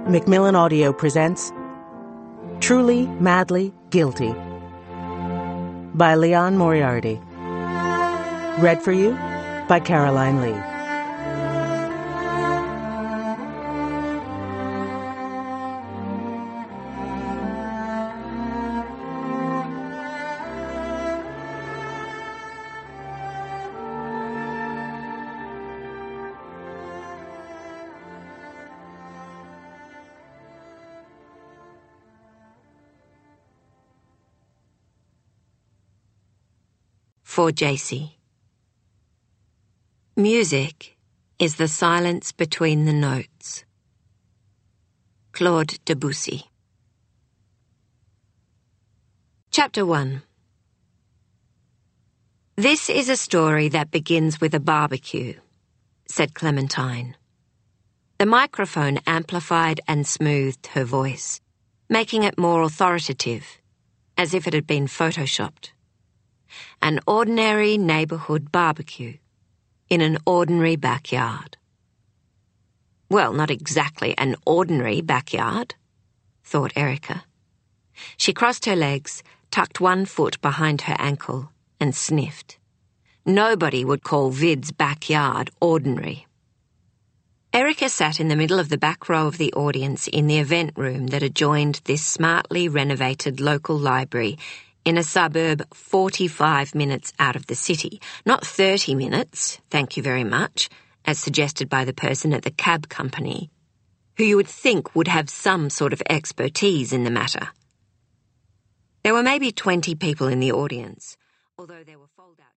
Macmillan Audio presents Truly, Madly, Guilty by Leon Moriarty. Read for you by Caroline Lee. For Jaycee. Music is the silence between the notes. Claude Debussy. Chapter 1. This is a story that begins with a barbecue, said Clementine. The microphone amplified and smoothed her voice, making it more authoritative, as if it had been photoshopped. An ordinary neighbourhood barbecue in an ordinary backyard. Well, not exactly an ordinary backyard, thought Erica. She crossed her legs, tucked one foot behind her ankle, and sniffed. Nobody would call Vid's backyard ordinary. Erica sat in the middle of the back row of the audience in the event room that adjoined this smartly renovated local library in a suburb 45 minutes out of the city. Not 30 minutes, thank you very much, as suggested by the person at the cab company, who you would think would have some sort of expertise in the matter. There were maybe 20 people in the audience, although there were fold-out